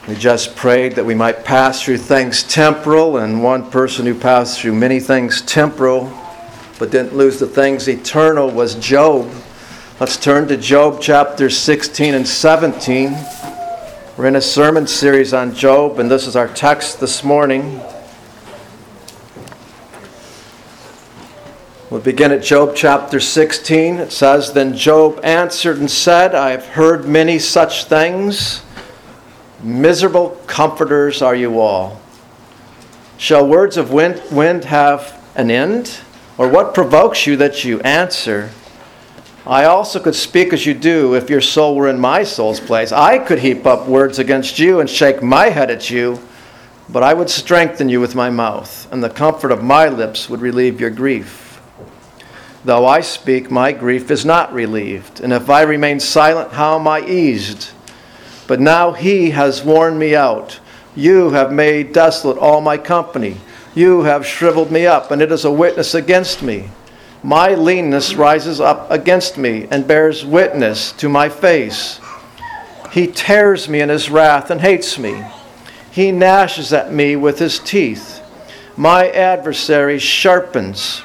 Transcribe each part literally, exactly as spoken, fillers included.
We just prayed that we might pass through things temporal, and one person who passed through many things temporal but didn't lose the things eternal was Job. Let's turn to Job chapter sixteen and seventeen. We're in a sermon series on Job, and this is our text this morning. We'll begin at Job chapter sixteen. It says, "Then Job answered and said, I have heard many such things. Miserable comforters are you all. Shall words of wind, wind have an end? Or what provokes you that you answer? I also could speak as you do if your soul were in my soul's place. I could heap up words against you and shake my head at you, but I would strengthen you with my mouth, and the comfort of my lips would relieve your grief. Though I speak, my grief is not relieved, and if I remain silent, how am I eased? But now he has worn me out. You have made desolate all my company. You have shriveled me up, and it is a witness against me. My leanness rises up against me and bears witness to my face. He tears me in his wrath and hates me. He gnashes at me with his teeth. My adversary sharpens.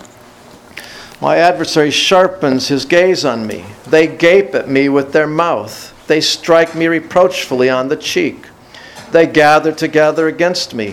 My adversary sharpens his gaze on me. They gape at me with their mouth. They strike me reproachfully on the cheek. They gather together against me.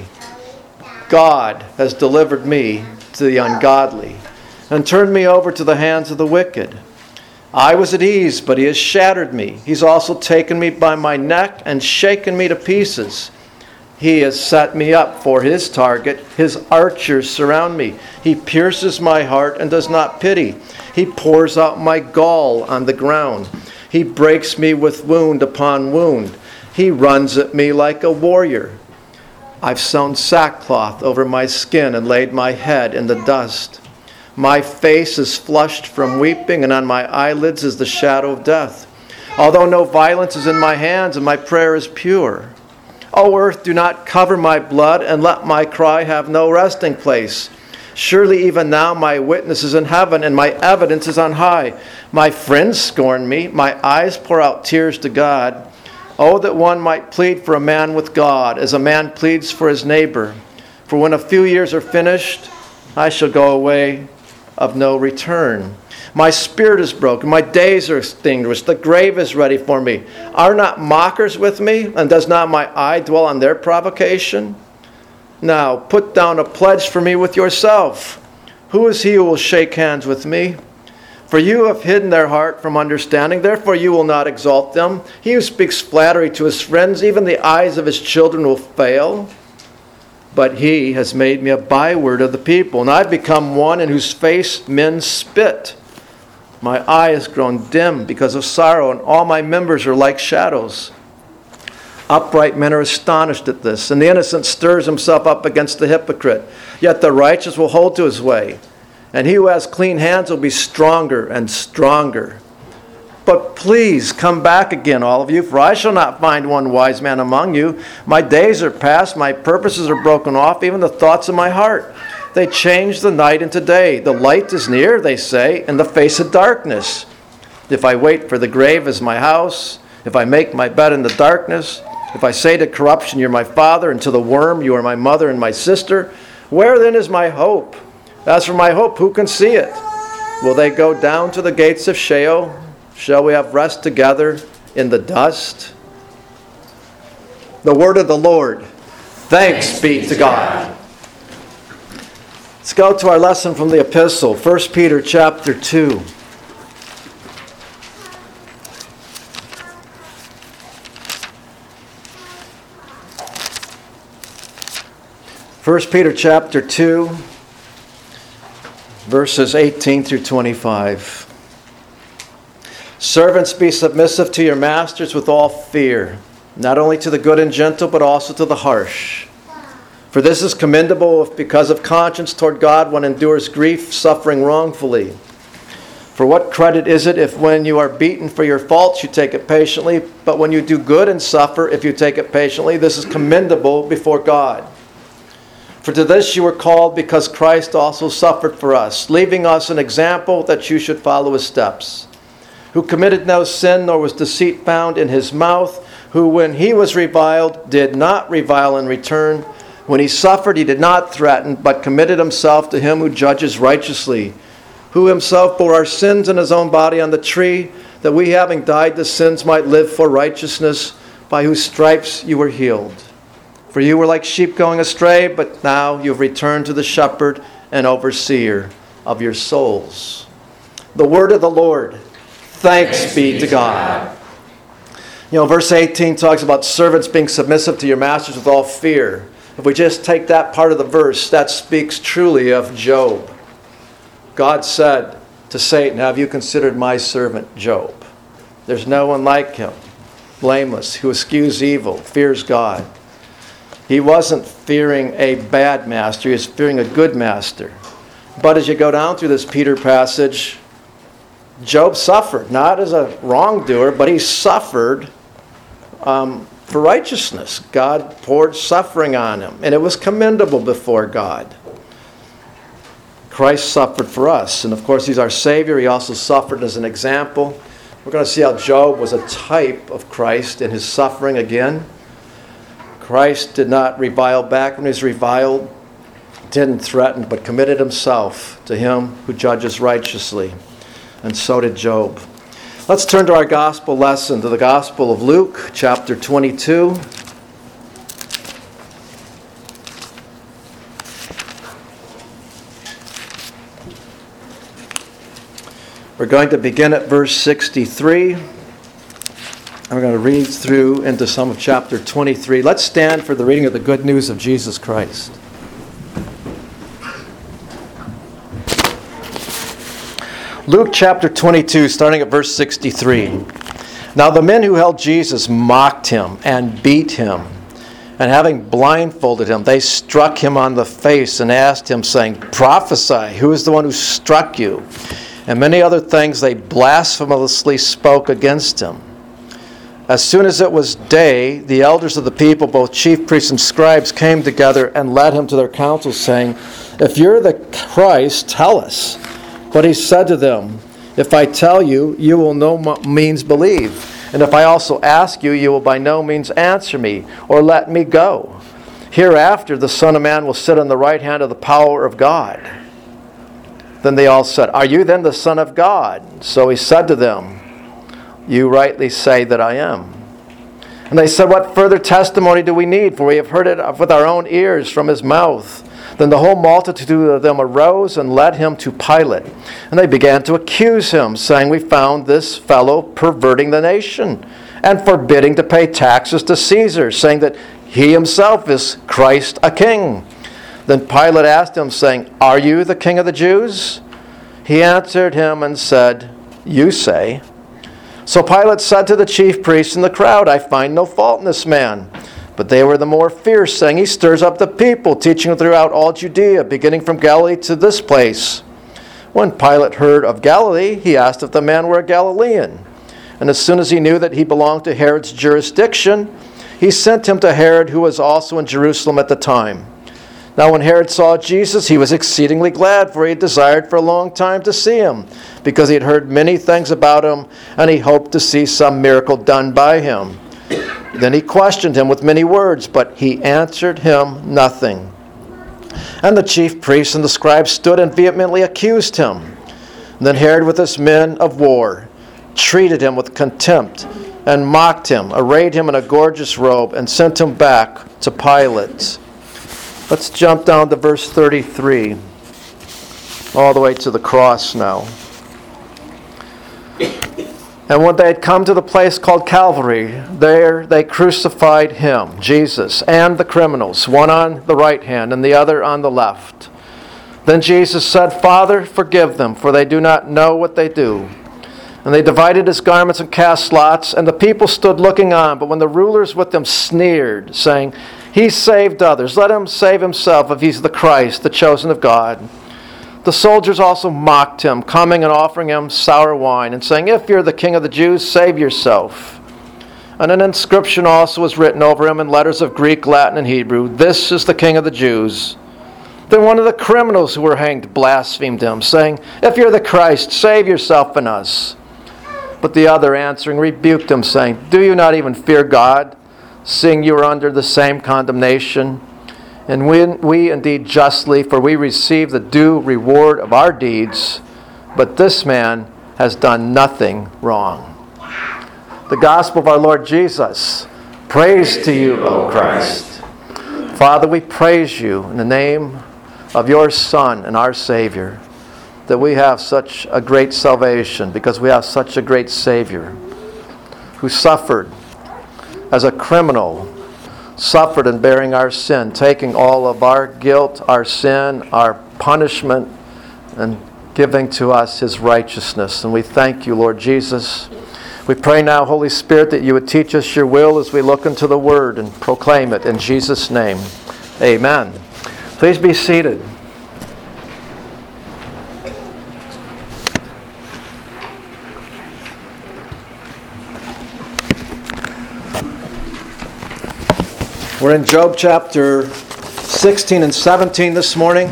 God has delivered me to the ungodly and turned me over to the hands of the wicked. I was at ease, but he has shattered me. He's also taken me by my neck and shaken me to pieces. He has set me up for his target. His archers surround me. He pierces my heart and does not pity. He pours out my gall on the ground. He breaks me with wound upon wound. He runs at me like a warrior. I've sewn sackcloth over my skin and laid my head in the dust. My face is flushed from weeping, and on my eyelids is the shadow of death. Although no violence is in my hands, and my prayer is pure. O earth, do not cover my blood, and let my cry have no resting place. Surely even now my witness is in heaven, and my evidence is on high. My friends scorn me. My eyes pour out tears to God. Oh, that one might plead for a man with God, as a man pleads for his neighbor. For when a few years are finished, I shall go away of no return. My spirit is broken. My days are extinguished. The grave is ready for me. Are not mockers with me? And does not my eye dwell on their provocation? Now put down a pledge for me with yourself. Who is he who will shake hands with me? For you have hidden their heart from understanding. Therefore you will not exalt them. He who speaks flattery to his friends, even the eyes of his children will fail. But he has made me a byword of the people, and I've become one in whose face men spit. My eye has grown dim because of sorrow, and all my members are like shadows. Upright men are astonished at this, and the innocent stirs himself up against the hypocrite. Yet the righteous will hold to his way, and he who has clean hands will be stronger and stronger. But please come back again, all of you, for I shall not find one wise man among you. My days are past, my purposes are broken off, even the thoughts of my heart. They change the night into day. The light is near, they say, in the face of darkness. If I wait for the grave as my house, if I make my bed in the darkness, if I say to corruption, you're my father, and to the worm, you are my mother and my sister, where then is my hope? As for my hope, who can see it? Will they go down to the gates of Sheol? Shall we have rest together in the dust? The word of the Lord. Thanks be to God. Let's go to our lesson from the epistle, First Peter chapter two. First Peter chapter two, verses eighteen through twenty-five. Servants, be submissive to your masters with all fear, not only to the good and gentle, but also to the harsh. For this is commendable if because of conscience toward God one endures grief, suffering wrongfully. For what credit is it if when you are beaten for your faults you take it patiently, but when you do good and suffer, if you take it patiently, this is commendable before God. For to this you were called, because Christ also suffered for us, leaving us an example that you should follow his steps, who committed no sin, nor was deceit found in his mouth, who when he was reviled did not revile in return. When he suffered, he did not threaten, but committed himself to him who judges righteously, who himself bore our sins in his own body on the tree, that we, having died to sins, might live for righteousness, by whose stripes you were healed. For you were like sheep going astray, but now you have returned to the shepherd and overseer of your souls. The word of the Lord. Thanks, Thanks be to God. God. You know, verse eighteen talks about servants being submissive to your masters with all fear. If we just take that part of the verse, that speaks truly of Job. God said to Satan, have you considered my servant Job? There's no one like him, blameless, who eschews evil, fears God. He wasn't fearing a bad master, he was fearing a good master. But as you go down through this Peter passage, Job suffered, not as a wrongdoer, but he suffered um, for righteousness. God poured suffering on him, and it was commendable before God. Christ suffered for us, and of course he's our Savior. He also suffered as an example. We're going to see how Job was a type of Christ in his suffering again. Christ did not revile back when he was reviled, didn't threaten, but committed himself to him who judges righteously. And so did Job. Let's turn to our gospel lesson, to the Gospel of Luke, chapter twenty-two. We're going to begin at verse sixty-three. And we're going to read through into some of chapter twenty-three. Let's stand for the reading of the good news of Jesus Christ. Luke chapter twenty-two, starting at verse sixty-three. Now the men who held Jesus mocked him and beat him. And having blindfolded him, they struck him on the face and asked him, saying, prophesy, who is the one who struck you? And many other things they blasphemously spoke against him. As soon as it was day, the elders of the people, both chief priests and scribes, came together and led him to their council, saying, if you're the Christ, tell us. But he said to them, if I tell you, you will no means believe. And if I also ask you, you will by no means answer me, or let me go. Hereafter the Son of Man will sit on the right hand of the power of God. Then they all said, are you then the Son of God? So he said to them, you rightly say that I am. And they said, what further testimony do we need? For we have heard it with our own ears from his mouth. Then the whole multitude of them arose and led him to Pilate. And they began to accuse him, saying, we found this fellow perverting the nation and forbidding to pay taxes to Caesar, saying that he himself is Christ a king. Then Pilate asked him, saying, are you the king of the Jews? He answered him and said, you say. So Pilate said to the chief priests and the crowd, I find no fault in this man. But they were the more fierce, saying, he stirs up the people, teaching throughout all Judea, beginning from Galilee to this place. When Pilate heard of Galilee, he asked if the man were a Galilean. And as soon as he knew that he belonged to Herod's jurisdiction, he sent him to Herod, who was also in Jerusalem at the time. Now when Herod saw Jesus, he was exceedingly glad, for he had desired for a long time to see him, because he had heard many things about him, and he hoped to see some miracle done by him. Then he questioned him with many words, but he answered him nothing. And the chief priests and the scribes stood and vehemently accused him. And then Herod with his men of war treated him with contempt and mocked him, arrayed him in a gorgeous robe, and sent him back to Pilate. Let's jump down to verse thirty-three, all the way to the cross now. And when they had come to the place called Calvary, there they crucified him, Jesus, and the criminals, one on the right hand and the other on the left. Then Jesus said, Father, forgive them, for they do not know what they do. And they divided his garments and cast lots, and the people stood looking on. But when the rulers with them sneered, saying, He saved others, let him save himself if he's the Christ, the chosen of God. The soldiers also mocked him, coming and offering him sour wine, and saying, If you're the king of the Jews, save yourself. And an inscription also was written over him in letters of Greek, Latin, and Hebrew, This is the king of the Jews. Then one of the criminals who were hanged blasphemed him, saying, If you're the Christ, save yourself and us. But the other answering rebuked him, saying, Do you not even fear God, seeing you are under the same condemnation? And we, we indeed justly, for we receive the due reward of our deeds, but this man has done nothing wrong. The gospel of our Lord Jesus. Praise to you, O Christ. Father, we praise you in the name of your Son and our Savior, that we have such a great salvation because we have such a great Savior who suffered as a criminal, suffered in bearing our sin, taking all of our guilt, our sin, our punishment, and giving to us his righteousness. And we thank you, Lord Jesus. We pray now, Holy Spirit, that you would teach us your will as we look into the Word and proclaim it in Jesus' name. Amen. Please be seated. We're in Job chapter sixteen and seventeen this morning.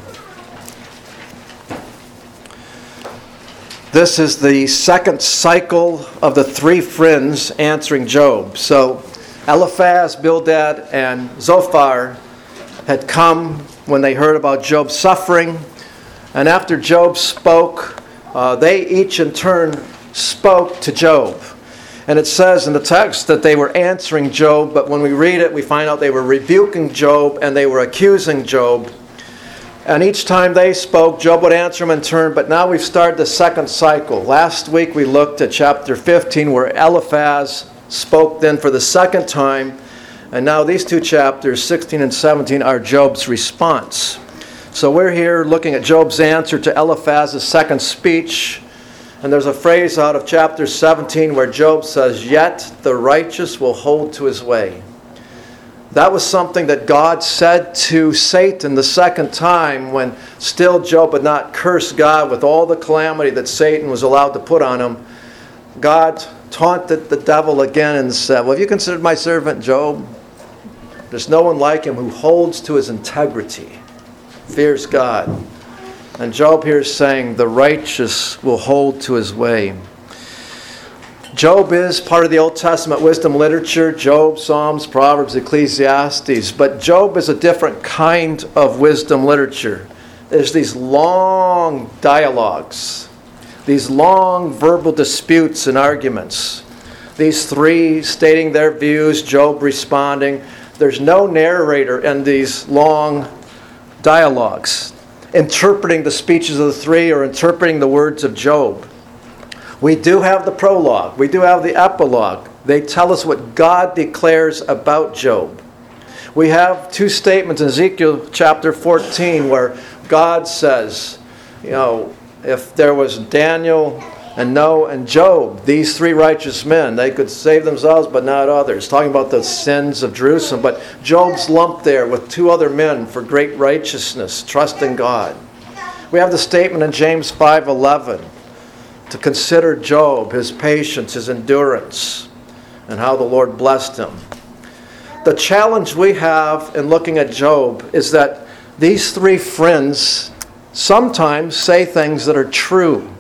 This is the second cycle of the three friends answering Job. So Eliphaz, Bildad, and Zophar had come when they heard about Job's suffering. And after Job spoke, uh, they each in turn spoke to Job. And it says in the text that they were answering Job, but when we read it, we find out they were rebuking Job and they were accusing Job. And each time they spoke, Job would answer them in turn, but now we've started the second cycle. Last week we looked at chapter fifteen where Eliphaz spoke then for the second time, and now these two chapters, sixteen and seventeen, are Job's response. So we're here looking at Job's answer to Eliphaz's second speech. And there's a phrase out of chapter seventeen where Job says, Yet the righteous will hold to his way. That was something that God said to Satan the second time when still Job had not cursed God with all the calamity that Satan was allowed to put on him. God taunted the devil again and said, Well, have you considered my servant Job? There's no one like him who holds to his integrity, fears God. And Job here is saying the righteous will hold to his way. Job is part of the Old Testament wisdom literature. Job, Psalms, Proverbs, Ecclesiastes. But Job is a different kind of wisdom literature. There's these long dialogues, these long verbal disputes and arguments. These three stating their views, Job responding. There's no narrator in these long dialogues interpreting the speeches of the three or interpreting the words of Job. We do have the prologue. We do have the epilogue. They tell us what God declares about Job. We have two statements in Ezekiel chapter fourteen where God says, you know, if there was Daniel and Noah and Job, these three righteous men, they could save themselves but not others. Talking about the sins of Jerusalem. But Job's lumped there with two other men for great righteousness, trusting God. We have the statement in James five eleven to consider Job, his patience, his endurance, and how the Lord blessed him. The challenge we have in looking at Job is that these three friends sometimes say things that are true,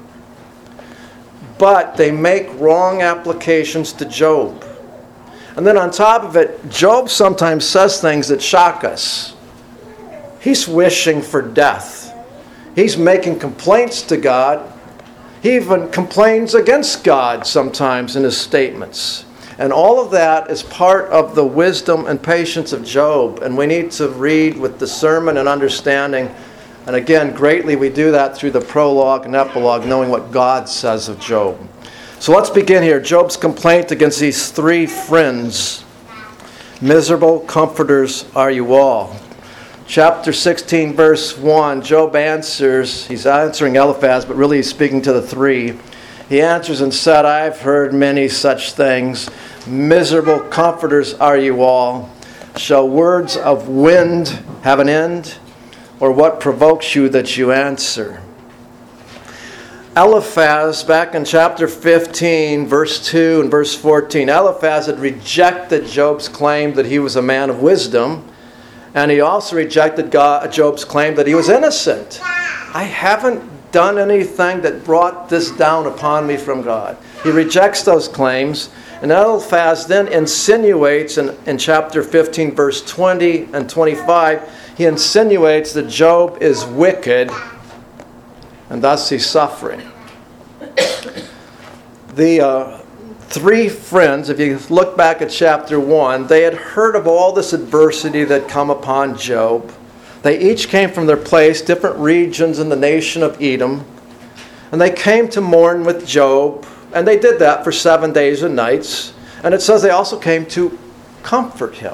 but they make wrong applications to Job. And then on top of it, Job sometimes says things that shock us. He's wishing for death. He's making complaints to God. He even complains against God sometimes in his statements. And all of that is part of the wisdom and patience of Job. And we need to read with discernment and understanding. And again, greatly we do that through the prologue and epilogue, knowing what God says of Job. So let's begin here. Job's complaint against these three friends. Miserable comforters are you all. Chapter sixteen, verse one, Job answers. He's answering Eliphaz, but really he's speaking to the three. He answers and said, I've heard many such things. Miserable comforters are you all. Shall words of wind have an end? Or what provokes you that you answer? Eliphaz, back in chapter fifteen, verse two and verse fourteen, Eliphaz had rejected Job's claim that he was a man of wisdom, and he also rejected God, Job's claim that he was innocent. I haven't done anything that brought this down upon me from God? He rejects those claims. And Eliphaz then insinuates in, in chapter fifteen, verse twenty and twenty-five, he insinuates that Job is wicked and thus he's suffering. The uh, three friends, if you look back at chapter one, they had heard of all this adversity that had come upon Job. They each came from their place, different regions in the nation of Edom, and they came to mourn with Job. And they did that for seven days and nights. And it says they also came to comfort him.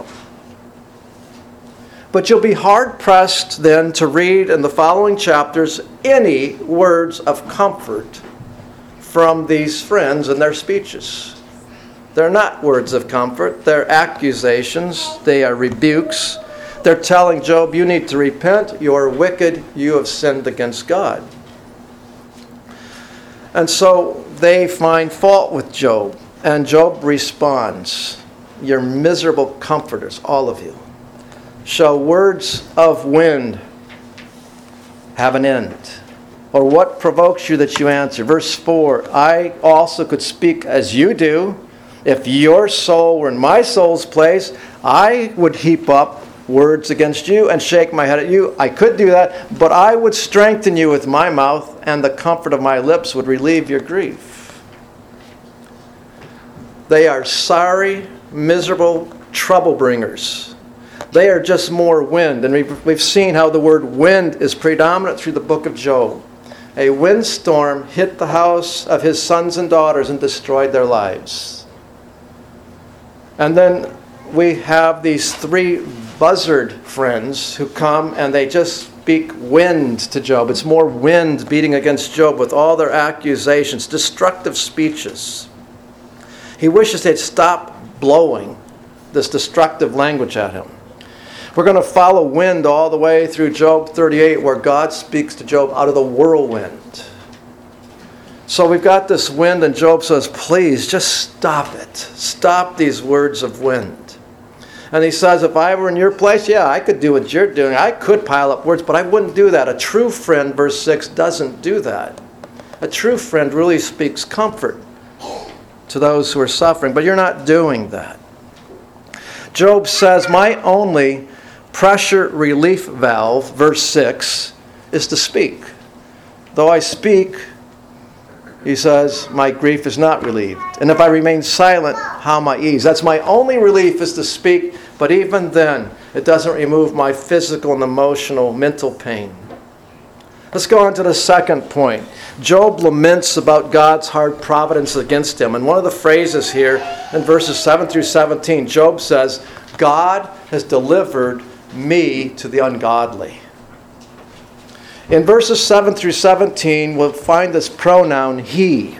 But you'll be hard-pressed then to read in the following chapters any words of comfort from these friends in their speeches. They're not words of comfort. They're accusations. They are rebukes. They're telling Job, you need to repent. You are wicked. You have sinned against God. And so they find fault with Job. And Job responds, you're miserable comforters, all of you. Shall words of wind have an end? Or what provokes you that you answer? Verse four, I also could speak as you do. If your soul were in my soul's place, I would heap up words against you and shake my head at you. I could do that, but I would strengthen you with my mouth, and the comfort of my lips would relieve your grief. They are sorry, miserable trouble bringers. They are just more wind. And we've, we've seen how the word wind is predominant through the book of Job. A windstorm hit the house of his sons and daughters and destroyed their lives. And then we have these three buzzard friends who come and they just speak wind to Job. It's more wind beating against Job with all their accusations, destructive speeches. He wishes they'd stop blowing this destructive language at him. We're going to follow wind all the way through Job thirty-eight, where God speaks to Job out of the whirlwind. So we've got this wind, and Job says, please, just stop it. Stop these words of wind. And he says, if I were in your place, yeah, I could do what you're doing. I could pile up words, but I wouldn't do that. A true friend, verse six, doesn't do that. A true friend really speaks comfort to those who are suffering, but you're not doing that. Job says, my only pressure relief valve, verse six, is to speak. Though I speak, he says, my grief is not relieved. And if I remain silent, how my ease? That's my only relief, is to speak, but even then, it doesn't remove my physical and emotional, mental pain. Let's go on to the second point. Job laments about God's hard providence against him. And one of the phrases here in verses seven through seventeen, Job says, God has delivered me to the ungodly. In verses seven through seventeen, we'll find this pronoun, he.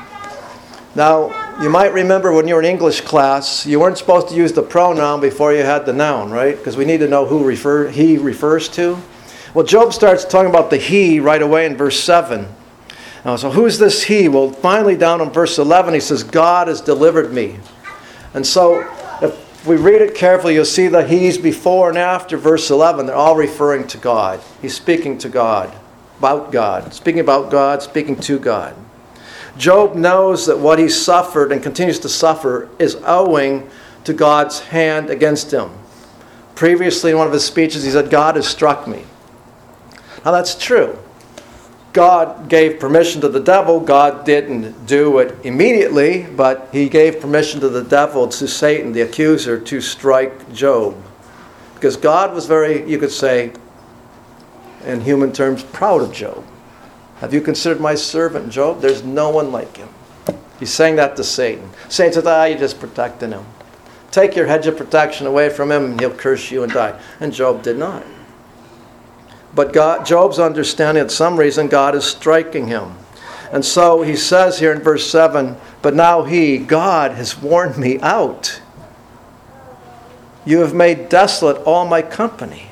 Now, you might remember when you were in English class, you weren't supposed to use the pronoun before you had the noun, right? Because we need to know who refer, he refers to. Well, Job starts talking about the he right away in verse seven. Now, so who's this he? Well, finally down in verse eleven, he says, God has delivered me. And so, if we read it carefully, you'll see the he's before and after verse eleven. They're all referring to God. He's speaking to God, about God, speaking about God, speaking to God. Job knows that what he suffered and continues to suffer is owing to God's hand against him. Previously in one of his speeches, he said, God has struck me. Now that's true. God gave permission to the devil. God didn't do it immediately, but he gave permission to the devil, to Satan, the accuser, to strike Job. Because God was very, you could say, in human terms, proud of Job. Have you considered my servant Job? There's no one like him. He's saying that to Satan. Satan says, ah, you're just protecting him. Take your hedge of protection away from him and he'll curse you and die. And Job did not. But God, Job's understanding that some reason God is striking him. And so he says here in verse seven, but now he, God, has worn me out. You have made desolate all my company.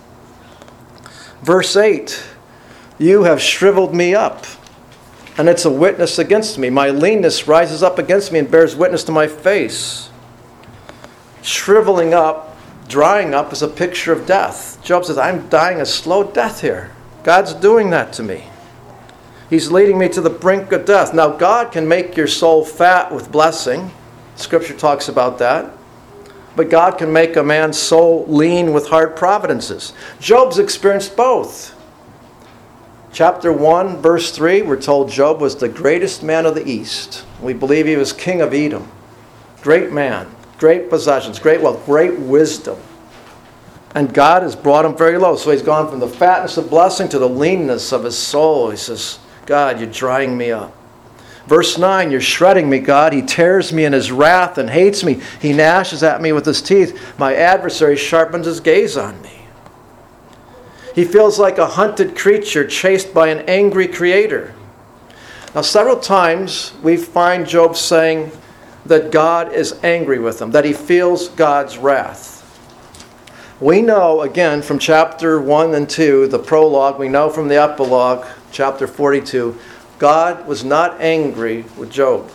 Verse eight, you have shriveled me up, and it's a witness against me. My leanness rises up against me and bears witness to my face. Shriveling up, drying up is a picture of death. Job says, I'm dying a slow death here. God's doing that to me. He's leading me to the brink of death. Now, God can make your soul fat with blessing. Scripture talks about that. But God can make a man's soul lean with hard providences. Job's experienced both. Chapter one, verse three, we're told Job was the greatest man of the East. We believe he was king of Edom. Great man, great possessions, great wealth, great wisdom. And God has brought him very low. So he's gone from the fatness of blessing to the leanness of his soul. He says, God, you're drying me up. Verse nine, you're shredding me, God. He tears me in his wrath and hates me. He gnashes at me with his teeth. My adversary sharpens his gaze on me. He feels like a hunted creature chased by an angry creator. Now, several times we find Job saying that God is angry with him, that he feels God's wrath. We know, again, from chapter one and two, the prologue, we know from the epilogue, chapter forty-two, God was not angry with Job.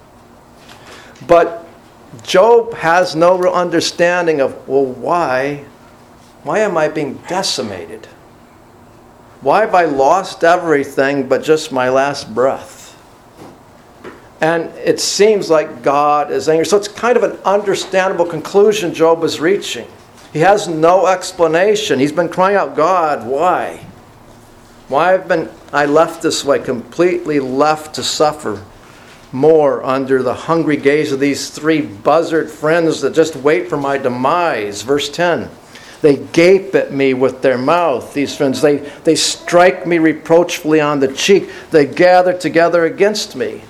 But Job has no real understanding of, well, why? Why am I being decimated? Why have I lost everything but just my last breath? And it seems like God is angry. So it's kind of an understandable conclusion Job is reaching. He has no explanation. He's been crying out, God, why? Why have been I left this way, completely left to suffer more under the hungry gaze of these three buzzard friends that just wait for my demise? Verse ten. They gape at me with their mouth, these friends. They, they strike me reproachfully on the cheek. They gather together against me.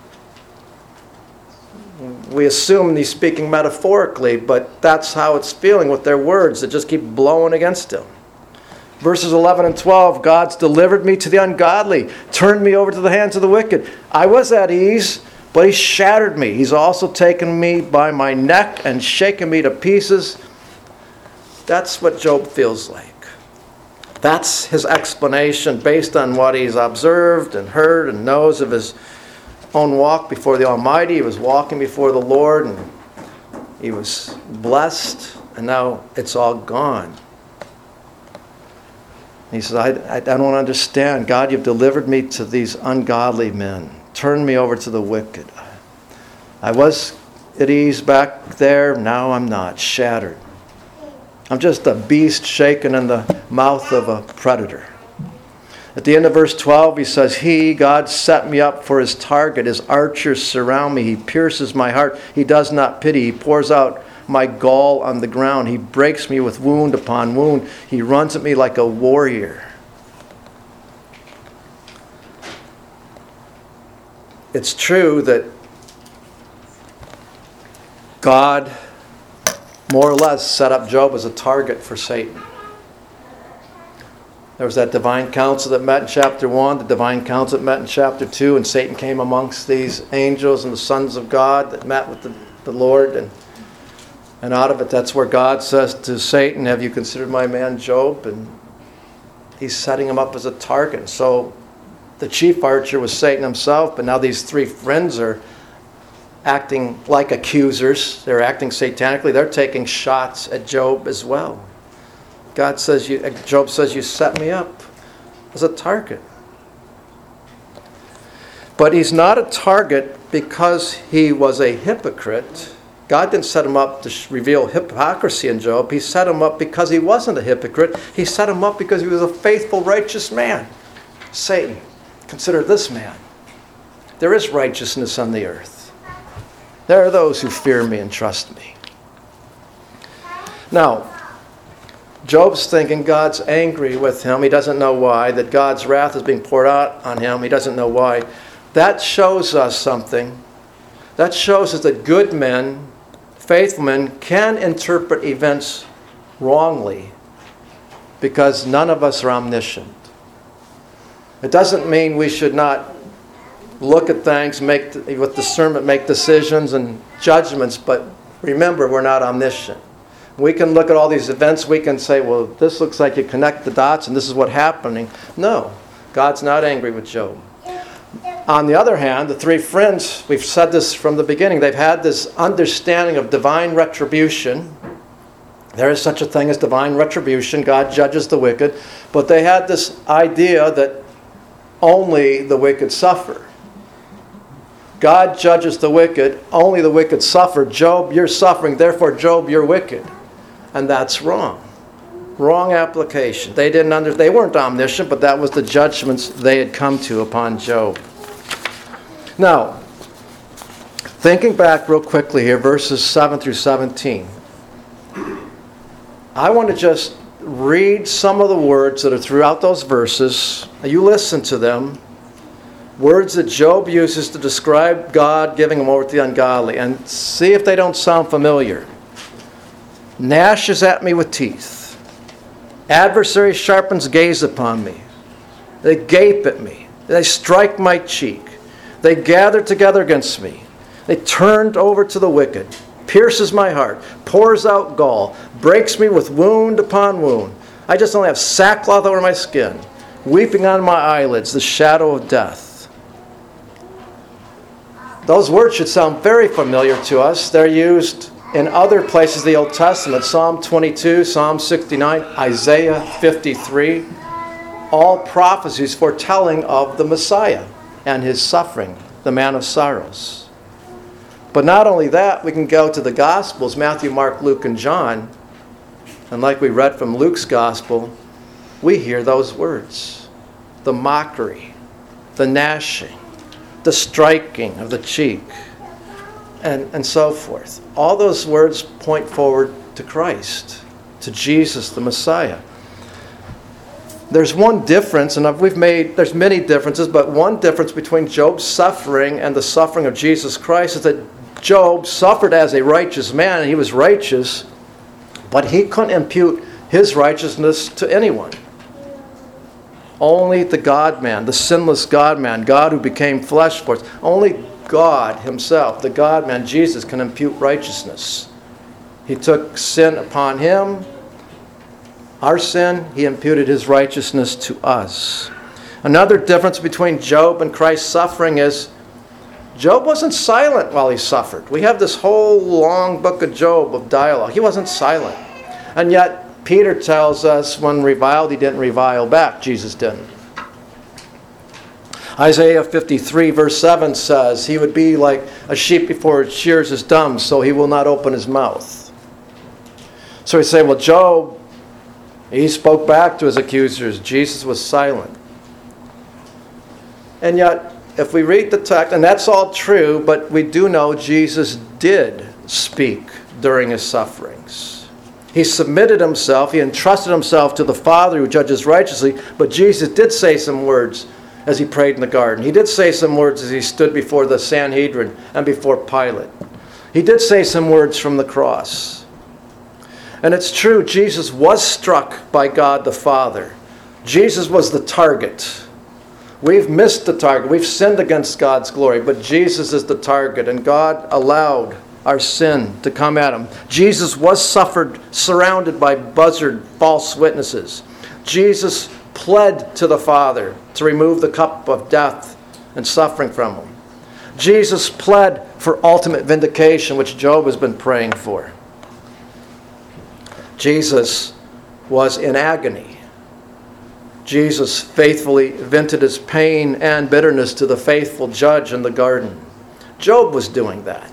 We assume he's speaking metaphorically, but that's how it's feeling with their words that just keep blowing against him. Verses eleven and twelve, God's delivered me to the ungodly, turned me over to the hands of the wicked. I was at ease, but he shattered me. He's also taken me by my neck and shaken me to pieces. That's what Job feels like. That's his explanation based on what he's observed and heard and knows of his own walk before the Almighty. He was walking before the Lord and he was blessed, and now it's all gone. He says, I, I don't understand. God, you've delivered me to these ungodly men. Turned me over to the wicked. I was at ease back there. Now I'm not. Shattered. I'm just a beast shaken in the mouth of a predator. At the end of verse twelve, he says, He, God, set me up for his target. His archers surround me. He pierces my heart. He does not pity. He pours out my gall on the ground. He breaks me with wound upon wound. He runs at me like a warrior. It's true that God more or less set up Job as a target for Satan. There was that divine council that met in chapter one, the divine council that met in chapter two, and Satan came amongst these angels and the sons of God that met with the, the Lord. And, and out of it, that's where God says to Satan, have you considered my man Job? And he's setting him up as a target. So the chief archer was Satan himself, but now these three friends are acting like accusers. They're acting satanically. They're taking shots at Job as well. God says, you, Job says, you set me up as a target. But he's not a target because he was a hypocrite. God didn't set him up to reveal hypocrisy in Job. He set him up because he wasn't a hypocrite. He set him up because he was a faithful, righteous man. Satan, consider this man. There is righteousness on the earth. There are those who fear me and trust me. Now, Job's thinking God's angry with him. He doesn't know why. That God's wrath is being poured out on him. He doesn't know why. That shows us something. That shows us that good men, faithful men, can interpret events wrongly because none of us are omniscient. It doesn't mean we should not look at things, make with discernment, make decisions and judgments, but remember, we're not omniscient. We can look at all these events, we can say, well, this looks like you connect the dots and this is what's happening. No, God's not angry with Job. On the other hand, the three friends, we've said this from the beginning, they've had this understanding of divine retribution. There is such a thing as divine retribution. God judges the wicked. But they had this idea that only the wicked suffer. God judges the wicked, only the wicked suffer. Job, you're suffering, therefore, Job, you're wicked. And that's wrong. Wrong application. They didn't under, they weren't omniscient, but that was the judgments they had come to upon Job. Now, thinking back real quickly here, verses seven through seventeen. I want to just read some of the words that are throughout those verses. You listen to them. Words that Job uses to describe God giving him over to the ungodly. And see if they don't sound familiar. Gnashes at me with teeth. Adversary sharpens gaze upon me. They gape at me. They strike my cheek. They gather together against me. They turned over to the wicked. Pierces my heart. Pours out gall. Breaks me with wound upon wound. I just only have sackcloth over my skin. Weeping on my eyelids, the shadow of death. Those words should sound very familiar to us. They're used in other places of the Old Testament. Psalm twenty-two, Psalm sixty-nine, Isaiah fifty-three. All prophecies foretelling of the Messiah and his suffering, the man of sorrows. But not only that, we can go to the Gospels, Matthew, Mark, Luke, and John. And like we read from Luke's Gospel, we hear those words. The mockery, the gnashing, the striking of the cheek, and, and so forth. All those words point forward to Christ, to Jesus the Messiah. There's one difference, and we've made, there's many differences, but one difference between Job's suffering and the suffering of Jesus Christ is that Job suffered as a righteous man, and he was righteous, but he couldn't impute his righteousness to anyone. Only the God-man, the sinless God-man, God who became flesh for us, only God himself, the God-man, Jesus, can impute righteousness. He took sin upon him, our sin, he imputed his righteousness to us. Another difference between Job and Christ's suffering is Job wasn't silent while he suffered. We have this whole long book of Job of dialogue. He wasn't silent. And yet, Peter tells us when reviled, he didn't revile back. Jesus didn't. Isaiah fifty-three verse seven says, he would be like a sheep before its shears is dumb, so he will not open his mouth. So we say, well, Job, he spoke back to his accusers. Jesus was silent. And yet, if we read the text, and that's all true, but we do know Jesus did speak during his sufferings. He submitted himself, he entrusted himself to the Father who judges righteously, but Jesus did say some words as he prayed in the garden. He did say some words as he stood before the Sanhedrin and before Pilate. He did say some words from the cross. And it's true, Jesus was struck by God the Father. Jesus was the target. We've missed the target. We've sinned against God's glory, but Jesus is the target, and God allowed our sin to come at him. Jesus was suffered, surrounded by buzzard false witnesses. Jesus pled to the Father to remove the cup of death and suffering from him. Jesus pled for ultimate vindication, which Job has been praying for. Jesus was in agony. Jesus faithfully vented his pain and bitterness to the faithful judge in the garden. Job was doing that.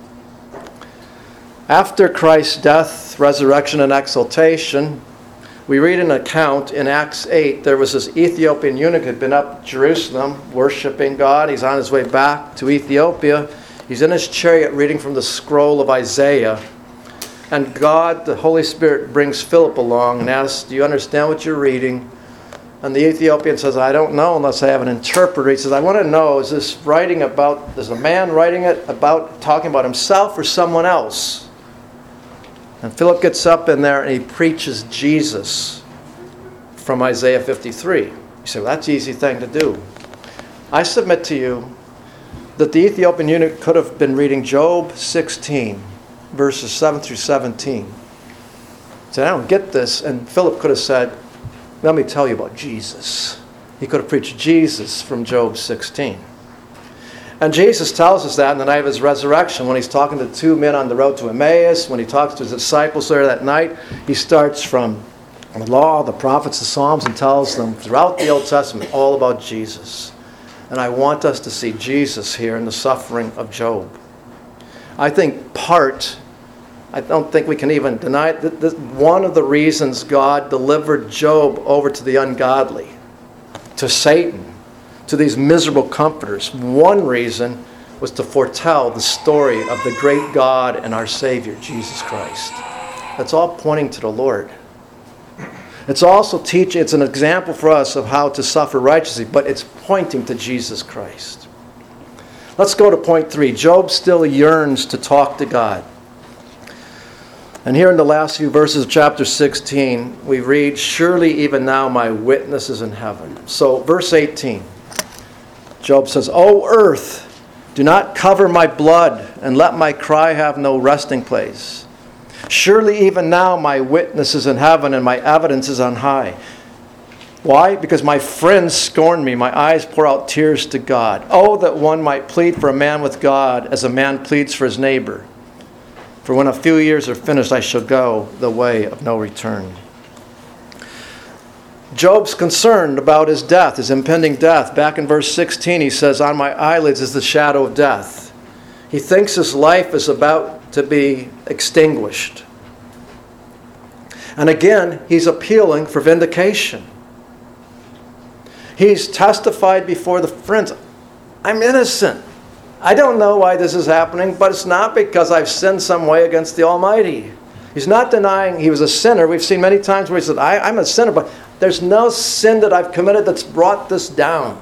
After Christ's death, resurrection, and exaltation, we read an account in Acts eight. There was this Ethiopian eunuch who had been up to Jerusalem worshiping God. He's on his way back to Ethiopia. He's in his chariot reading from the scroll of Isaiah. And God, the Holy Spirit, brings Philip along and asks, do you understand what you're reading? And the Ethiopian says, I don't know unless I have an interpreter. He says, I want to know, is this writing about, is a man writing it about, talking about himself or someone else? And Philip gets up in there and he preaches Jesus from Isaiah fifty-three. You say, well, that's an easy thing to do. I submit to you that the Ethiopian eunuch could have been reading Job sixteen, verses seven through seventeen. He said, I don't get this. And Philip could have said, let me tell you about Jesus. He could have preached Jesus from Job sixteen. And Jesus tells us that in the night of his resurrection when he's talking to two men on the road to Emmaus, when he talks to his disciples there that night, he starts from the law, the prophets, the Psalms, and tells them throughout the Old Testament all about Jesus. And I want us to see Jesus here in the suffering of Job. I think part, I don't think we can even deny it, that one of the reasons God delivered Job over to the ungodly, to Satan, to these miserable comforters, one reason was to foretell the story of the great God and our Savior, Jesus Christ. That's all pointing to the Lord. It's also teaching, it's an example for us of how to suffer righteously, but it's pointing to Jesus Christ. Let's go to point three. Job still yearns to talk to God. And here in the last few verses of chapter sixteen, we read, "Surely even now my witness is in heaven." So verse eighteen, Job says, "O earth, do not cover my blood, and let my cry have no resting place. Surely even now my witness is in heaven, and my evidence is on high. Why? Because my friends scorn me. My eyes pour out tears to God. Oh, that one might plead for a man with God as a man pleads for his neighbor. For when a few years are finished, I shall go the way of no return." Job's concerned about his death, his impending death. Back in verse sixteen, he says, "On my eyelids is the shadow of death." He thinks his life is about to be extinguished. And again, he's appealing for vindication. He's testified before the friends, "I'm innocent. I don't know why this is happening, but it's not because I've sinned some way against the Almighty." He's not denying he was a sinner. We've seen many times where he said, I, I'm a sinner, but there's no sin that I've committed that's brought this down.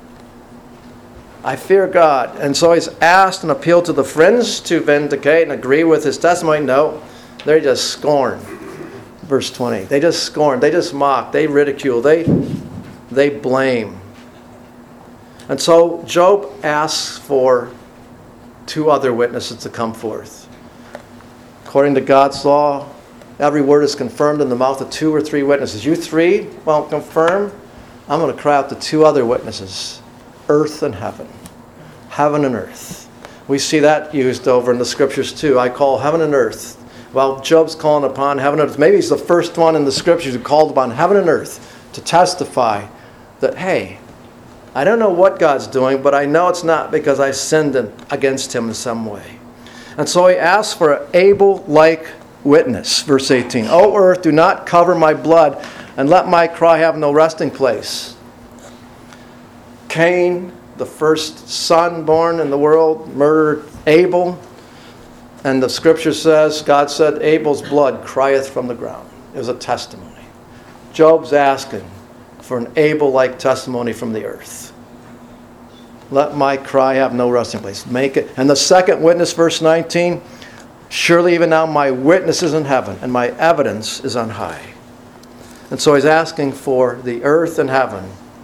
I fear God. And so he's asked and appealed to the friends to vindicate and agree with his testimony. No, they just scorn. Verse twenty. They just scorn. They just mock. They ridicule. They, they blame. And so Job asks for two other witnesses to come forth. According to God's law, every word is confirmed in the mouth of two or three witnesses. You three won't confirm. I'm going to cry out to two other witnesses. Earth and heaven. Heaven and earth. We see that used over in the scriptures too. I call heaven and earth. Well, Job's calling upon heaven and earth. Maybe he's the first one in the scriptures who called upon heaven and earth to testify that, hey, I don't know what God's doing, but I know it's not because I sinned against him in some way. And so he asks for an Abel-like witness. Verse eighteen. "O earth, do not cover my blood, and let my cry have no resting place." Cain, the first son born in the world, murdered Abel. And the scripture says, God said, Abel's blood crieth from the ground. It was a testimony. Job's asking for an Abel-like testimony from the earth. Let my cry have no resting place. Make it. And the second witness, verse nineteen, "Surely even now my witness is in heaven, and my evidence is on high." And so he's asking for the earth and heaven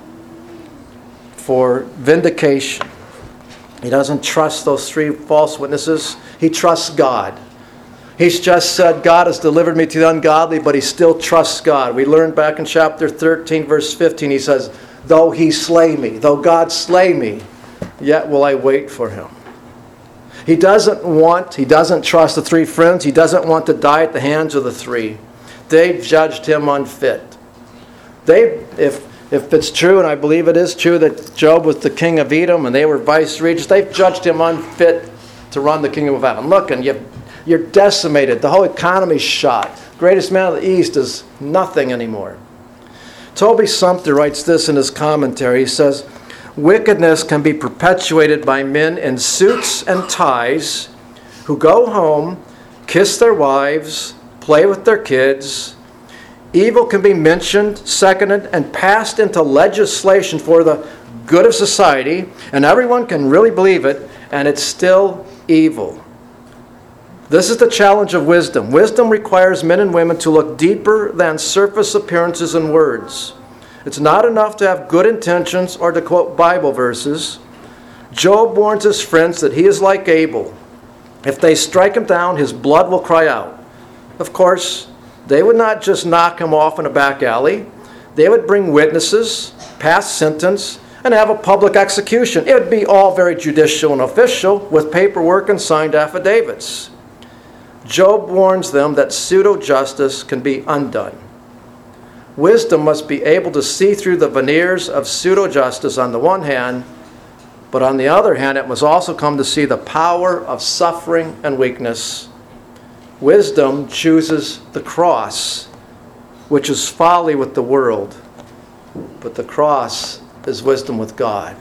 for vindication. He doesn't trust those three false witnesses. He trusts God. He's just said, God has delivered me to the ungodly, but he still trusts God. We learned back in chapter thirteen, verse fifteen, he says, "Though he slay me, though God slay me, yet will I wait for him." He doesn't want, he doesn't trust the three friends. He doesn't want to die at the hands of the three. They've judged him unfit. They, if If it's true, and I believe it is true, that Job was the king of Edom and they were vice regents, they've judged him unfit to run the kingdom of heaven. Look, and you've, you're decimated. The whole economy's shot. Greatest man of the East is nothing anymore. Toby Sumpter writes this in his commentary. He says, "Wickedness can be perpetuated by men in suits and ties who go home, kiss their wives, play with their kids. Evil can be mentioned, seconded, and passed into legislation for the good of society, and everyone can really believe it, and it's still evil. This is the challenge of wisdom. Wisdom requires men and women to look deeper than surface appearances and words. It's not enough to have good intentions or to quote Bible verses. Job warns his friends that he is like Abel. If they strike him down, his blood will cry out. Of course, they would not just knock him off in a back alley. They would bring witnesses, pass sentence, and have a public execution. It would be all very judicial and official with paperwork and signed affidavits. Job warns them that pseudo-justice can be undone. Wisdom must be able to see through the veneers of pseudo-justice on the one hand, but on the other hand, it must also come to see the power of suffering and weakness. Wisdom chooses the cross, which is folly with the world, but the cross is wisdom with God.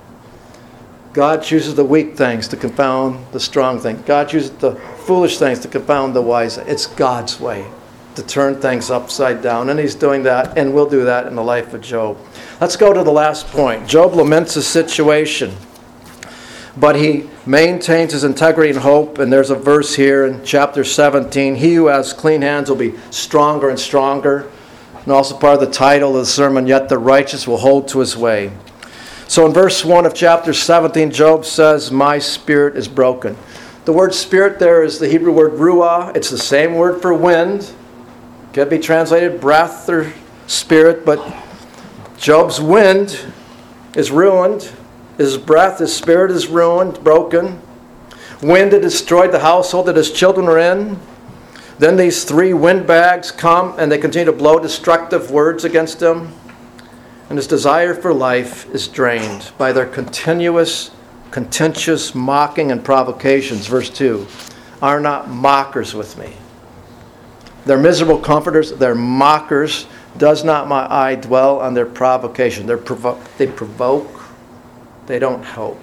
God chooses the weak things to confound the strong things. God chooses the foolish things to confound the wise. It's God's way to turn things upside down, and he's doing that, and will do that in the life of Job. Let's go to the last point. Job laments his situation, but he maintains his integrity and hope, and there's a verse here in chapter seventeen. He who has clean hands will be stronger and stronger. And also part of the title of the sermon, Yet the Righteous Will Hold to His Way. So in verse one of chapter seventeen, Job says, my spirit is broken. The word spirit there is the Hebrew word ruah. It's the same word for wind. Could be translated breath or spirit, but Job's wind is ruined. His breath, his spirit is ruined, broken. Wind had destroyed the household that his children were in. Then these three windbags come and they continue to blow destructive words against him. And his desire for life is drained by their continuous, contentious mocking and provocations. Verse two, are not mockers with me. They're miserable comforters, they're mockers. Does not my eye dwell on their provocation? They're provo- they provoke, they don't help.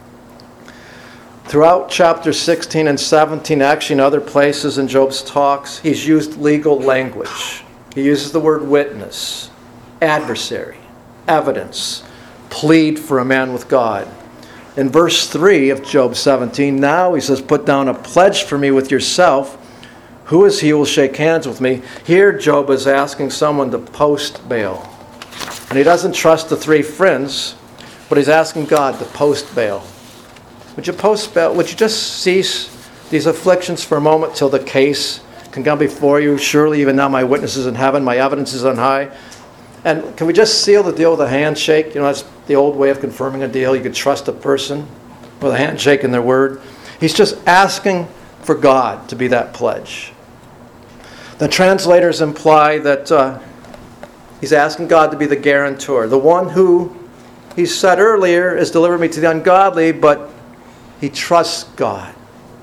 Throughout chapter sixteen and seventeen, actually in other places in Job's talks, he's used legal language. He uses the word witness, adversary, evidence, plead for a man with God. In verse three of Job seventeen, now he says, put down a pledge for me with yourself. Who is he who will shake hands with me? Here Job is asking someone to post bail. And he doesn't trust the three friends, but he's asking God to post bail. Would you post bail? Would you just cease these afflictions for a moment till the case can come before you? Surely even now my witness is in heaven, my evidence is on high. And can we just seal the deal with a handshake? You know, that's the old way of confirming a deal. You could trust a person with a handshake in their word. He's just asking for God to be that pledge. The translators imply that uh, he's asking God to be the guarantor, the one who, he said earlier, is delivered me to the ungodly, but he trusts God.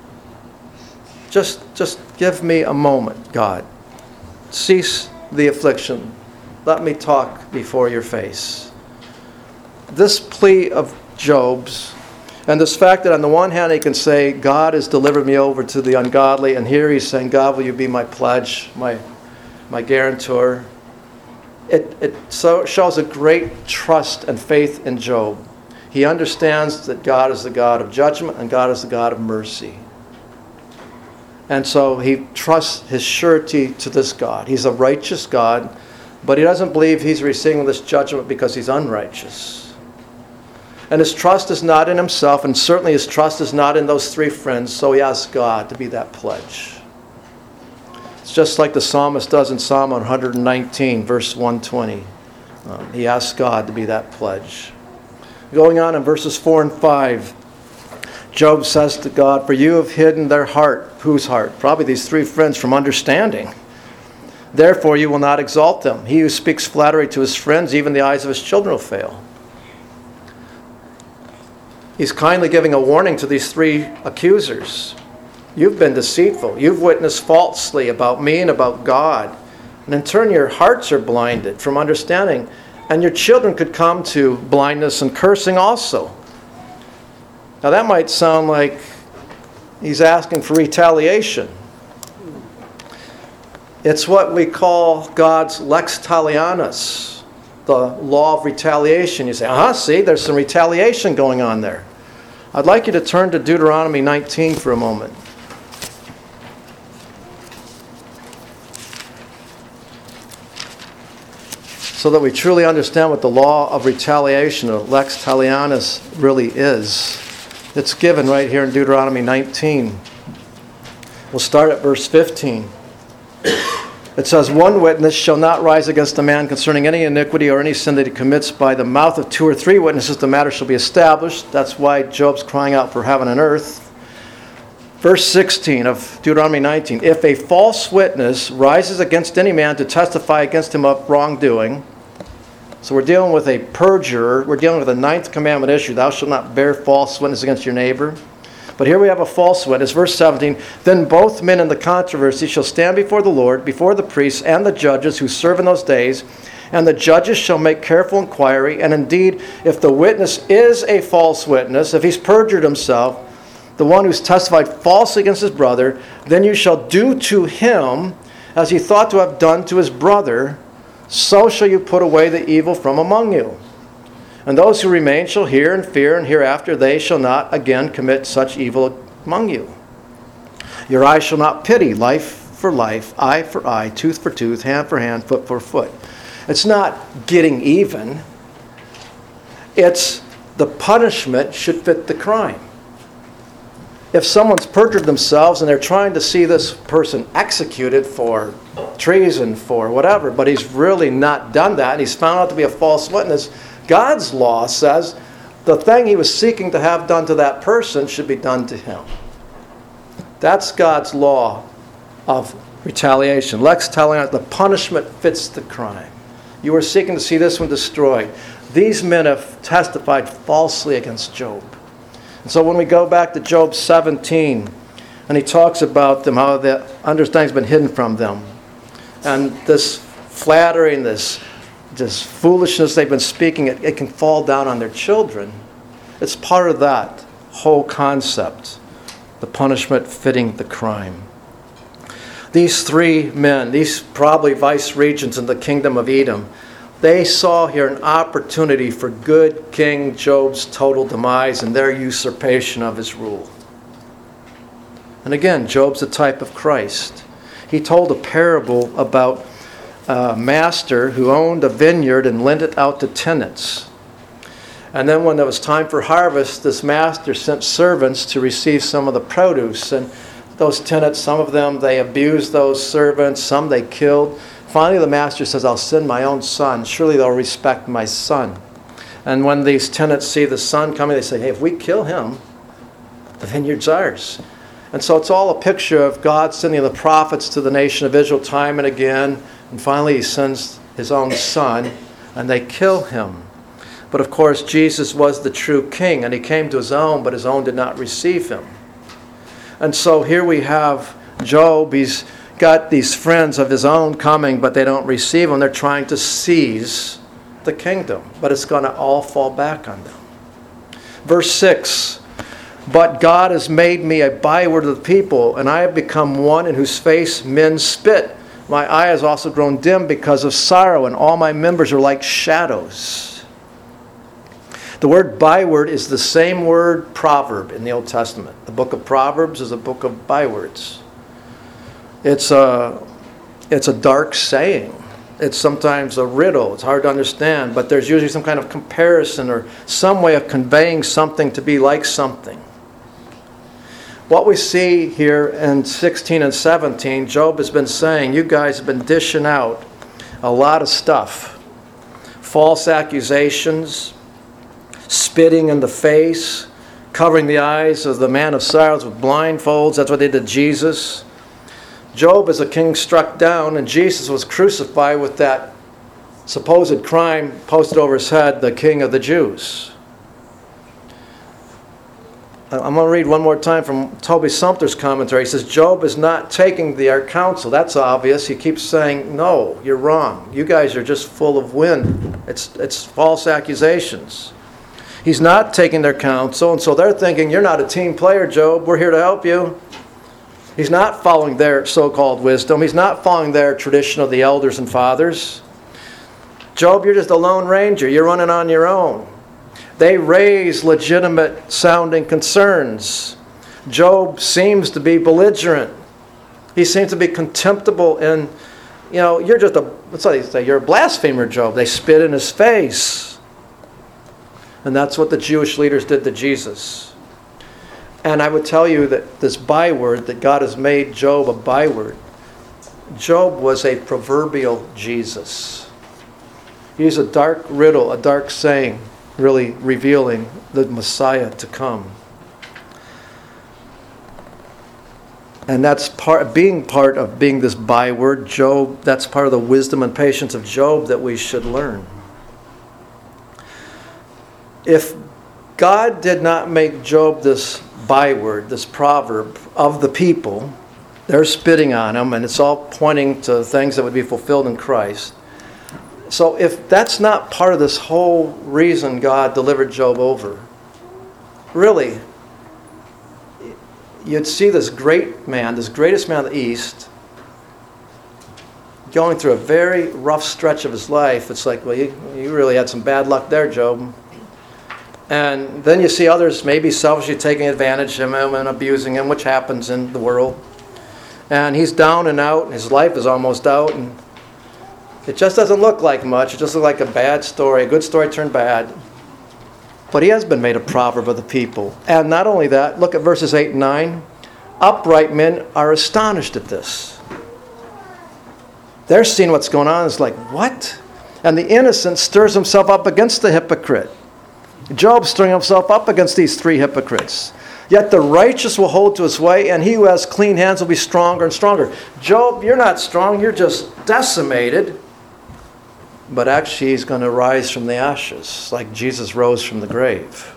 Just, just give me a moment, God. Cease the affliction. Let me talk before your face. This plea of Job's, and this fact that on the one hand he can say, God has delivered me over to the ungodly, and here he's saying, God, will you be my pledge, my, my guarantor? It, it so shows a great trust and faith in Job. He understands that God is the God of judgment and God is the God of mercy. And so he trusts his surety to this God. He's a righteous God, but he doesn't believe he's receiving this judgment because he's unrighteous. And his trust is not in himself, and certainly his trust is not in those three friends, so he asks God to be that pledge. It's just like the psalmist does in Psalm one nineteen, verse one twenty. Um, he asks God to be that pledge. Going on in verses four and five, Job says to God, for you have hidden their heart. Whose heart? Probably these three friends, from understanding. Therefore you will not exalt them. He who speaks flattery to his friends, even the eyes of his children will fail. He's kindly giving a warning to these three accusers. You've been deceitful. You've witnessed falsely about me and about God. And in turn, your hearts are blinded from understanding. And your children could come to blindness and cursing also. Now that might sound like he's asking for retaliation. It's what we call God's lex talionis, the law of retaliation. You say, uh-huh, see, there's some retaliation going on there. I'd like you to turn to Deuteronomy nineteen for a moment. So that we truly understand what the law of retaliation, or lex talionis, really is. It's given right here in Deuteronomy nineteen. We'll start at verse fifteen. It says, one witness shall not rise against a man concerning any iniquity or any sin that he commits. By the mouth of two or three witnesses the matter shall be established. That's why Job's crying out for heaven and earth. Verse sixteen of Deuteronomy nineteen. If a false witness rises against any man to testify against him of wrongdoing, so we're dealing with a perjurer, we're dealing with a ninth commandment issue, thou shalt not bear false witness against your neighbor. But here we have a false witness. Verse seventeen, then both men in the controversy shall stand before the Lord, before the priests and the judges who serve in those days, and the judges shall make careful inquiry. And indeed, if the witness is a false witness, if he's perjured himself, the one who's testified falsely against his brother, then you shall do to him as he thought to have done to his brother, so shall you put away the evil from among you. And those who remain shall hear and fear, and hereafter they shall not again commit such evil among you. Your eye shall not pity, life for life, eye for eye, tooth for tooth, hand for hand, foot for foot. It's not getting even. It's the punishment should fit the crime. If someone's perjured themselves and they're trying to see this person executed for treason, for whatever, but he's really not done that, and he's found out to be a false witness, God's law says the thing he was seeking to have done to that person should be done to him. That's God's law of retaliation. Lex talionis, the punishment fits the crime. You are seeking to see this one destroyed. These men have testified falsely against Job. And so when we go back to Job seventeen, and he talks about them, how the understanding's been hidden from them, and this flattery and this, this foolishness they've been speaking, it, it can fall down on their children. It's part of that whole concept, the punishment fitting the crime. These three men, these probably vice regents in the kingdom of Edom, they saw here an opportunity for good King Job's total demise and their usurpation of his rule. And again, Job's a type of Christ. He told a parable about a master who owned a vineyard and lent it out to tenants. And then when it was time for harvest, this master sent servants to receive some of the produce. And those tenants, some of them, they abused those servants, some they killed. Finally, the master says, I'll send my own son. Surely they'll respect my son. And when these tenants see the son coming, they say, hey, if we kill him, the vineyard's ours. And so it's all a picture of God sending the prophets to the nation of Israel time and again. And finally, he sends his own son, and they kill him. But of course, Jesus was the true king, and he came to his own, but his own did not receive him. And so here we have Job. He's got these friends of his own coming, but they don't receive him. They're trying to seize the kingdom, but it's going to all fall back on them. Verse six, but God has made me a byword of the people, and I have become one in whose face men spit. My eye has also grown dim because of sorrow, and all my members are like shadows. The word byword is the same word proverb in the Old Testament. The book of Proverbs is a book of bywords. It's a, it's a dark saying. It's sometimes a riddle. It's hard to understand, but there's usually some kind of comparison or some way of conveying something to be like something. What we see here in sixteen and seventeen, Job has been saying, you guys have been dishing out a lot of stuff. False accusations, spitting in the face, covering the eyes of the man of sorrows with blindfolds. That's what they did to Jesus. Job is a king struck down, and Jesus was crucified with that supposed crime posted over his head, the king of the Jews. I'm going to read one more time from Toby Sumter's commentary. He says, Job is not taking the, our counsel. That's obvious. He keeps saying, no, you're wrong. You guys are just full of wind. It's, it's false accusations. He's not taking their counsel, and so they're thinking, you're not a team player, Job. We're here to help you. He's not following their so-called wisdom. He's not following their tradition of the elders and fathers. Job, you're just a lone ranger. You're running on your own. They raise legitimate sounding concerns. Job seems to be belligerent. He seems to be contemptible, and you know, you're just a, what's that they say? You're a blasphemer, Job. They spit in his face. And that's what the Jewish leaders did to Jesus. And I would tell you that this byword, that God has made Job a byword, Job was a proverbial Jesus. He's a dark riddle, a dark saying, really revealing the Messiah to come. And that's part, being part of being this byword, Job, that's part of the wisdom and patience of Job that we should learn. If God did not make Job this byword, this proverb of the people, they're spitting on him, and it's all pointing to things that would be fulfilled in Christ. So if that's not part of this whole reason God delivered Job over, really, you'd see this great man, this greatest man of the East, going through a very rough stretch of his life. It's like, well, you, you really had some bad luck there, Job. And then you see others maybe selfishly taking advantage of him and abusing him, which happens in the world. And he's down and out, and his life is almost out, and it just doesn't look like much. It just looks like a bad story, a good story turned bad. But he has been made a proverb of the people. And not only that, look at verses eight and nine. Upright men are astonished at this. They're seeing what's going on. It's like, what? And the innocent stirs himself up against the hypocrite. Job's stirring himself up against these three hypocrites. Yet the righteous will hold to his way, and he who has clean hands will be stronger and stronger. Job, you're not strong. You're just decimated. But actually, he's going to rise from the ashes, like Jesus rose from the grave.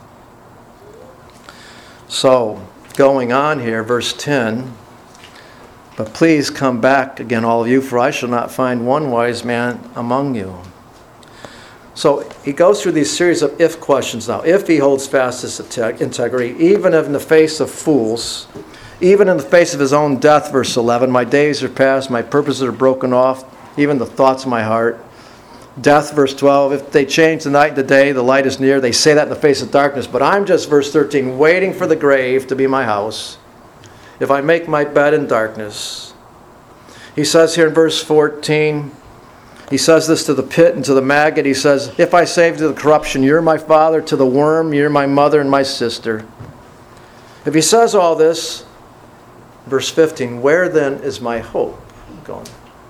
So, going on here, verse ten. But please come back again, all of you, for I shall not find one wise man among you. So he goes through these series of if questions now. If he holds fast his integrity, even in the face of fools, even in the face of his own death, verse eleven, my days are past, my purposes are broken off, even the thoughts of my heart. Death, verse twelve, if they change the night and the day, the light is near. They say that in the face of darkness. But I'm just, verse thirteen, waiting for the grave to be my house. If I make my bed in darkness. He says here in verse fourteen, he says this to the pit and to the maggot. He says, if I say to the corruption, you're my father, to the worm, you're my mother and my sister. If he says all this, verse fifteen, where then is my hope? Going.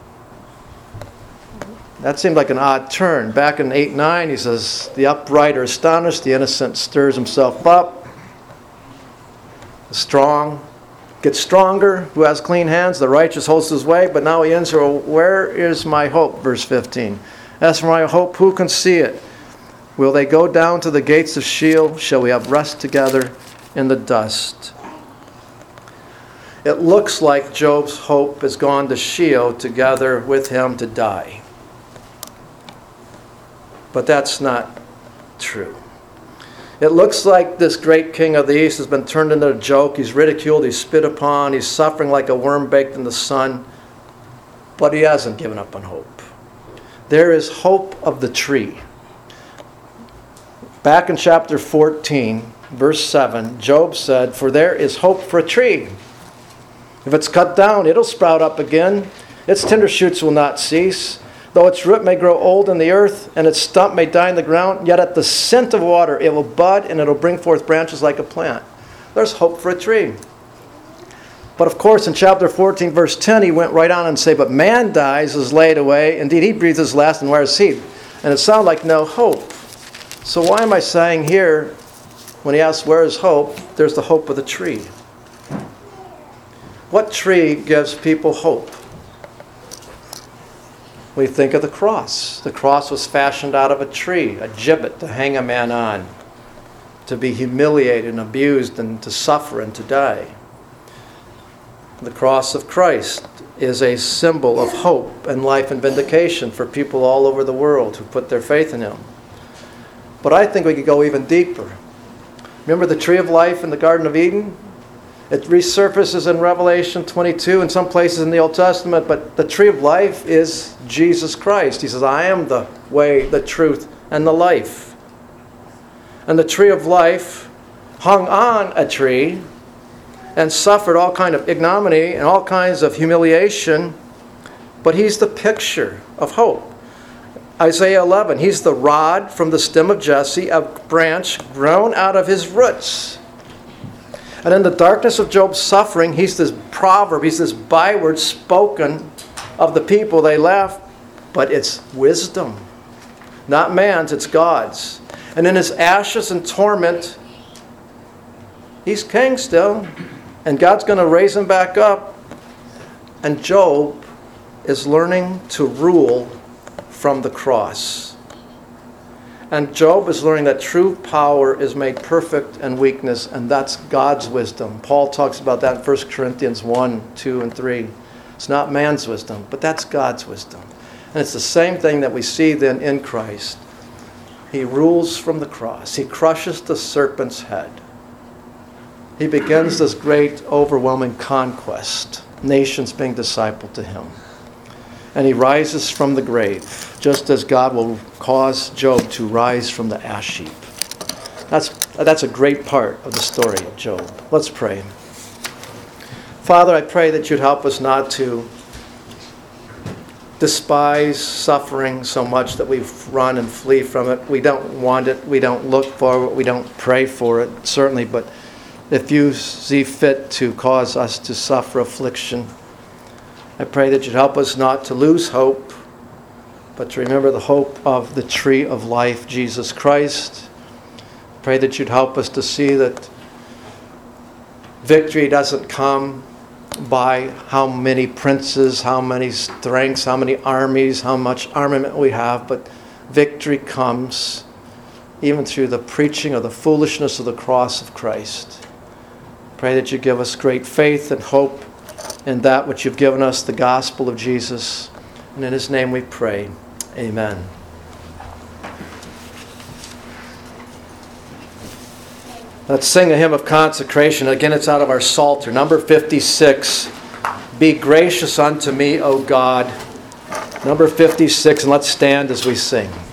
That seemed like an odd turn. Back in eight nine, he says, the upright are astonished, the innocent stirs himself up. The strong gets stronger, who has clean hands, the righteous holds his way. But now he ends here, where is my hope? Verse fifteen. As for my hope, who can see it? Will they go down to the gates of Sheol? Shall we have rest together in the dust? It looks like Job's hope has gone to Sheol together with him to die. But that's not true. It looks like this great king of the East has been turned into a joke. He's ridiculed, he's spit upon, he's suffering like a worm baked in the sun. But he hasn't given up on hope. There is hope of the tree. Back in chapter fourteen, verse seven, Job said, for there is hope for a tree. If it's cut down, it'll sprout up again. Its tender shoots will not cease. Though its root may grow old in the earth, and its stump may die in the ground, yet at the scent of water it will bud, and it will bring forth branches like a plant. There's hope for a tree. But of course, in chapter fourteen, verse ten, he went right on and said, but man dies, is laid away. Indeed, he breathes his last, and where is he? And it sounded like no hope. So why am I saying here, when he asks where is hope, there's the hope of the tree? What tree gives people hope? We think of the cross. The cross was fashioned out of a tree, a gibbet to hang a man on, to be humiliated and abused and to suffer and to die. The cross of Christ is a symbol of hope and life and vindication for people all over the world who put their faith in him. But I think we could go even deeper. Remember the tree of life in the Garden of Eden? It resurfaces in Revelation twenty-two, in some places in the Old Testament, but the tree of life is Jesus Christ. He says, I am the way, the truth, and the life. And the tree of life hung on a tree and suffered all kind of ignominy and all kinds of humiliation, but he's the picture of hope. Isaiah eleven, he's the rod from the stem of Jesse, a branch grown out of his roots. And in the darkness of Job's suffering, he's this proverb, he's this byword spoken of the people. They laugh, but it's wisdom. Not man's, it's God's. And in his ashes and torment, he's king still. And And God's going to raise him back up. And Job is learning to rule from the cross. And Job is learning that true power is made perfect in weakness, and that's God's wisdom. Paul talks about that in First Corinthians one, two, and three. It's not man's wisdom, but that's God's wisdom. And it's the same thing that we see then in Christ. He rules from the cross. He crushes the serpent's head. He begins this great, overwhelming conquest, nations being discipled to him. And he rises from the grave, just as God will cause Job to rise from the ash heap. That's, that's a great part of the story of Job. Let's pray. Father, I pray that you'd help us not to despise suffering so much that we run and flee from it. We don't want it. We don't look for it. We don't pray for it, certainly. But if you see fit to cause us to suffer affliction, I pray that you'd help us not to lose hope, but to remember the hope of the tree of life, Jesus Christ. Pray that you'd help us to see that victory doesn't come by how many princes, how many strengths, how many armies, how much armament we have, but victory comes even through the preaching of the foolishness of the cross of Christ. Pray that you give us great faith and hope in that which you've given us, the gospel of Jesus. And in his name we pray. Amen. Let's sing a hymn of consecration. Again, it's out of our Psalter, number fifty-six. Be gracious unto me, O God. Number fifty-six, and let's stand as we sing.